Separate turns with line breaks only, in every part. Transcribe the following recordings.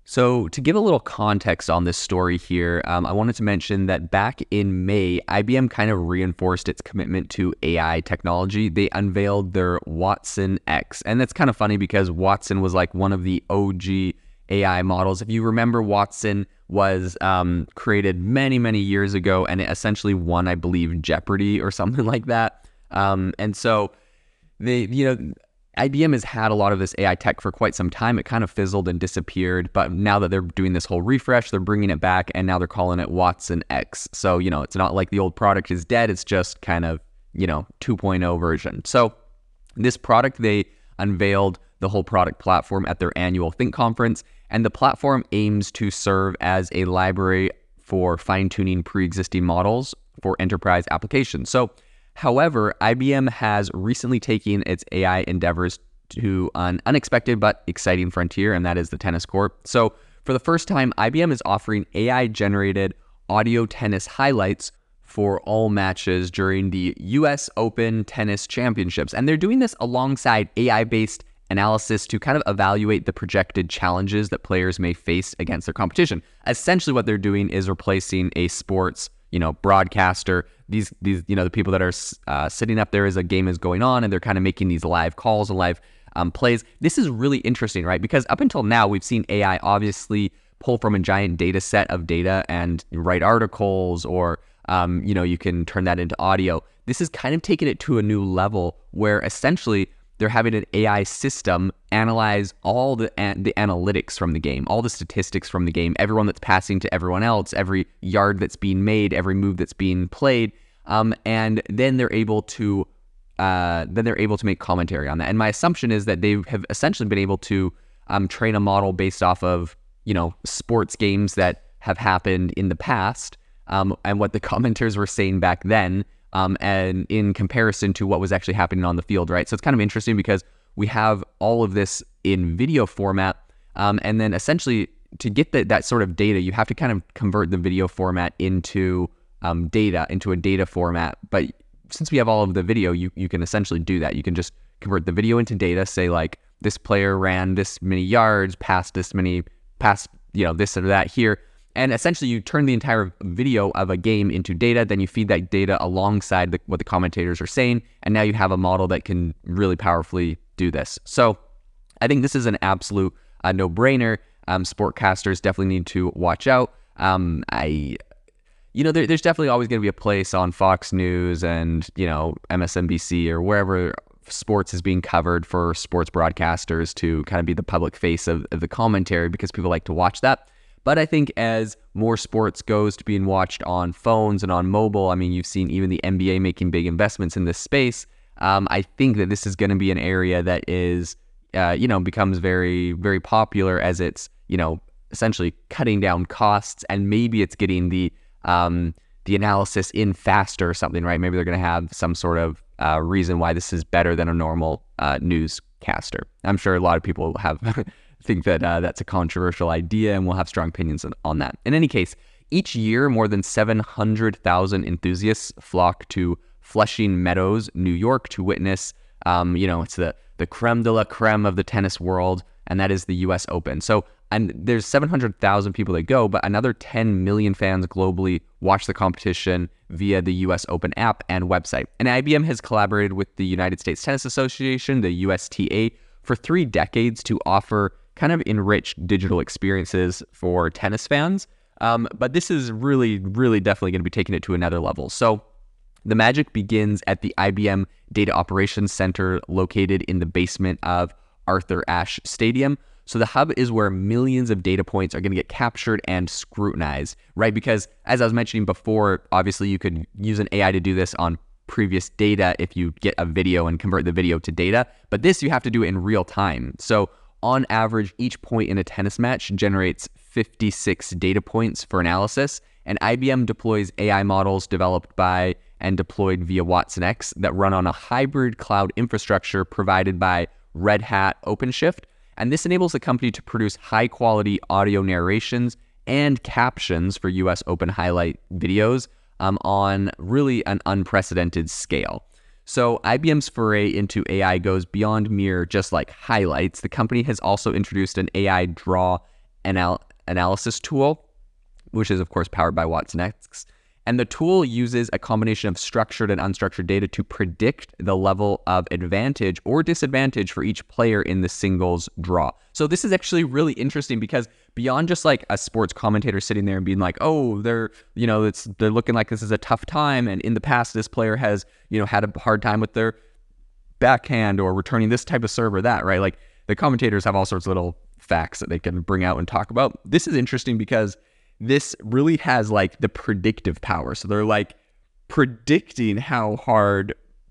So, to give a little context on this story here, I wanted to mention that back in May, IBM kind of reinforced its commitment to AI technology. They unveiled their Watson X. And that's kind of funny because Watson was like one of the OG AI models. If you remember, Watson was created many, many years ago, and it essentially won, I believe, Jeopardy or something like that. And so IBM has had a lot of this AI tech for quite some time. It kind of fizzled and disappeared, but now that they're doing this whole refresh, they're bringing it back, and now they're calling it Watson X. So, it's not like the old product is dead. It's just kind of, 2.0 version. So this product, they unveiled the whole product platform at their annual Think conference, and the platform aims to serve as a library for fine-tuning pre-existing models for enterprise applications. So, however, IBM has recently taken its AI endeavors to an unexpected but exciting frontier, and that is the tennis court. So for the first time, IBM is offering AI-generated audio tennis highlights for all matches during the US Open Tennis Championships. And they're doing this alongside AI-based analysis to kind of evaluate the projected challenges that players may face against their competition. Essentially, what they're doing is replacing a sports broadcaster, these the people that are sitting up there as a game is going on, and they're kind of making these live calls and live plays. This is really interesting, right? Because up until now, we've seen AI obviously pull from a giant data set of data and write articles, or you can turn that into audio. This is kind of taking it to a new level where essentially they're having an AI system analyze all the analytics from the game, all the statistics from the game, everyone that's passing to everyone else, every yard that's being made, every move that's being played, and then they're able to make commentary on that. And my assumption is that they have essentially been able to train a model based off of sports games that have happened in the past, and what the commenters were saying back then. And in comparison to what was actually happening on the field, right? So it's kind of interesting because we have all of this in video format, and then essentially to get that sort of data, you have to kind of convert the video format into a data format. But since we have all of the video, you can essentially do that. You can just convert the video into data, say like this player ran this many yards, passed this or that here. And essentially, you turn the entire video of a game into data, then you feed that data alongside what the commentators are saying, and now you have a model that can really powerfully do this. So I think this is an absolute no-brainer. Sportcasters definitely need to watch out. There's definitely always going to be a place on Fox News and, MSNBC or wherever sports is being covered for sports broadcasters to kind of be the public face of the commentary, because people like to watch that. But I think as more sports goes to being watched on phones and on mobile, I mean, you've seen even the NBA making big investments in this space. I think that this is going to be an area that is, becomes very, very popular as it's, essentially cutting down costs, and maybe it's getting the analysis in faster or something, right? Maybe they're going to have some sort of reason why this is better than a normal newscaster. I'm sure a lot of people have think that that's a controversial idea, and we'll have strong opinions on that. In any case, each year, more than 700,000 enthusiasts flock to Flushing Meadows, New York, to witness, it's the creme de la creme of the tennis world, and that is the US Open. So, and there's 700,000 people that go, but another 10 million fans globally watch the competition via the US Open app and website. And IBM has collaborated with the United States Tennis Association, the USTA, for 3 decades to offer kind of enriched digital experiences for tennis fans. But this is really, really definitely going to be taking it to another level. So the magic begins at the IBM Data Operations Center located in the basement of Arthur Ashe Stadium. So the hub is where millions of data points are going to get captured and scrutinized, right? Because as I was mentioning before, obviously you could use an AI to do this on previous data if you get a video and convert the video to data. But this, you have to do it in real time. So on average, each point in a tennis match generates 56 data points for analysis, and IBM deploys AI models developed by and deployed via Watson X that run on a hybrid cloud infrastructure provided by Red Hat OpenShift. And this enables the company to produce high-quality audio narrations and captions for US Open highlight videos on really an unprecedented scale. So IBM's foray into AI goes beyond mere just like highlights. The company has also introduced an AI draw analysis tool, which is, of course, powered by watsonx. And the tool uses a combination of structured and unstructured data to predict the level of advantage or disadvantage for each player in the singles draw. So this is actually really interesting because beyond just like a sports commentator sitting there and being like, oh, they're looking like this is a tough time, and in the past this player has, had a hard time with their backhand or returning this type of serve or that, right? Like the commentators have all sorts of little facts that they can bring out and talk about. This is interesting because this really has like the predictive power. So they're like predicting how hard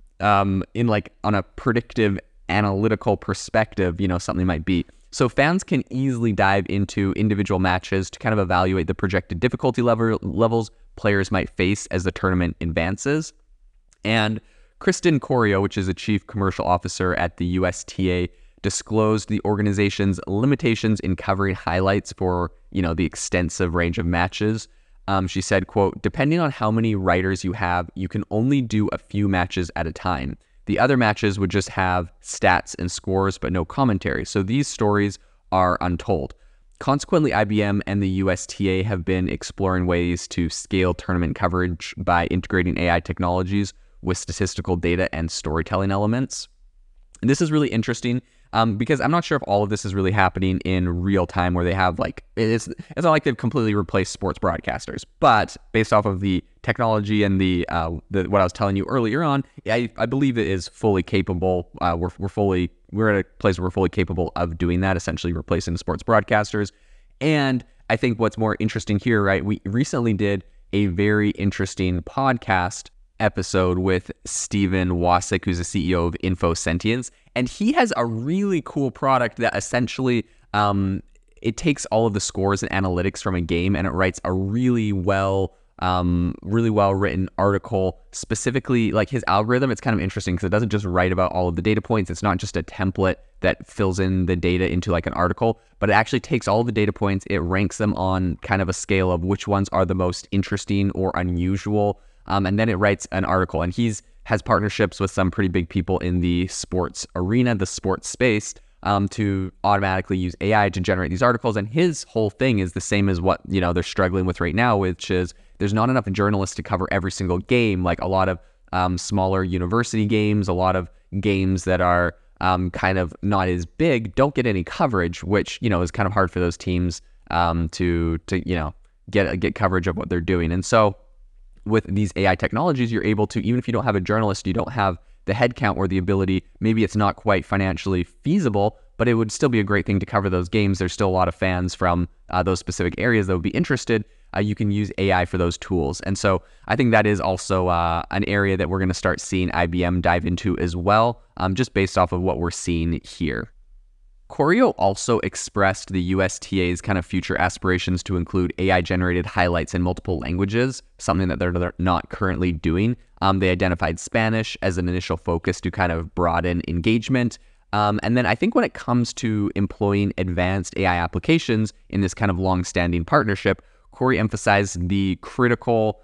in like on a predictive analytical perspective, something might be. So fans can easily dive into individual matches to kind of evaluate the projected difficulty levels players might face as the tournament advances. And Kristen Corio, which is a chief commercial officer at the USTA, disclosed the organization's limitations in covering highlights for, the extensive range of matches. She said, quote, depending on how many writers you have, you can only do a few matches at a time. The other matches would just have stats and scores, but no commentary. So these stories are untold. Consequently, IBM and the USTA have been exploring ways to scale tournament coverage by integrating AI technologies with statistical data and storytelling elements. And this is really interesting because I'm not sure if all of this is really happening in real time where they have like, it's not like they've completely replaced sports broadcasters, but based off of the technology and the what I was telling you earlier on, I believe it is fully capable. We're at a place where we're fully capable of doing that, essentially replacing the sports broadcasters. And I think what's more interesting here, right? We recently did a very interesting podcast episode with Stephen Wasik, who's the CEO of InfoSentience, and he has a really cool product that essentially it takes all of the scores and analytics from a game and it writes a really well written article. Specifically, like his algorithm, it's kind of interesting because it doesn't just write about all of the data points. It's not just a template that fills in the data into like an article, but it actually takes all of the data points, it ranks them on kind of a scale of which ones are the most interesting or unusual. And then it writes an article, and has partnerships with some pretty big people in the sports arena, the sports space, to automatically use AI to generate these articles. And his whole thing is the same as what, they're struggling with right now, which is there's not enough journalists to cover every single game. Like a lot of smaller university games, a lot of games that are kind of not as big don't get any coverage, which, is kind of hard for those teams to get coverage of what they're doing. And so with these AI technologies, you're able to, even if you don't have a journalist, you don't have the headcount or the ability, maybe it's not quite financially feasible, but it would still be a great thing to cover those games. There's still a lot of fans from those specific areas that would be interested. You can use AI for those tools. And so I think that is also an area that we're going to start seeing IBM dive into as well, just based off of what we're seeing here. Corio also expressed the USTA's kind of future aspirations to include AI-generated highlights in multiple languages, something that they're not currently doing. They identified Spanish as an initial focus to kind of broaden engagement. And then I think when it comes to employing advanced AI applications in this kind of long-standing partnership, Corio emphasized the critical,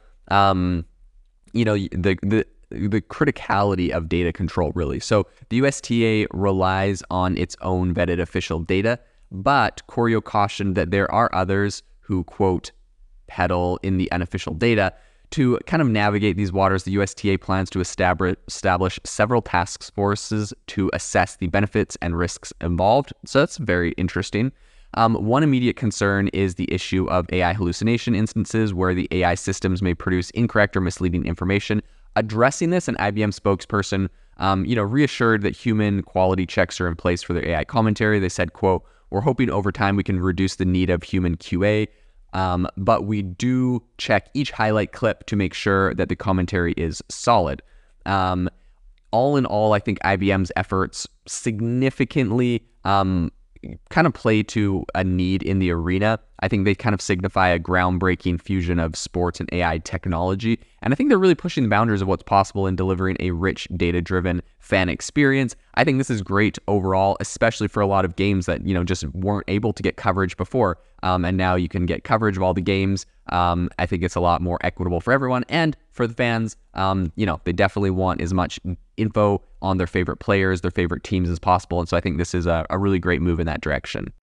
the criticality of data control, really. So the USTA relies on its own vetted official data, but Corio cautioned that there are others who, quote, peddle in the unofficial data. To kind of navigate these waters, the USTA plans to establish several task forces to assess the benefits and risks involved. So that's very interesting. One immediate concern is the issue of AI hallucination instances where the AI systems may produce incorrect or misleading information. Addressing this, an IBM spokesperson, reassured that human quality checks are in place for their AI commentary. They said, quote, we're hoping over time we can reduce the need of human QA, but we do check each highlight clip to make sure that the commentary is solid. All in all, I think IBM's efforts significantly kind of play to a need in the arena. I think they kind of signify a groundbreaking fusion of sports and AI technology. And I think they're really pushing the boundaries of what's possible in delivering a rich, data-driven fan experience. I think this is great overall, especially for a lot of games that, just weren't able to get coverage before. And now you can get coverage of all the games. I think it's a lot more equitable for everyone. And for the fans, they definitely want as much info on their favorite players, their favorite teams as possible. And so I think this is a really great move in that direction.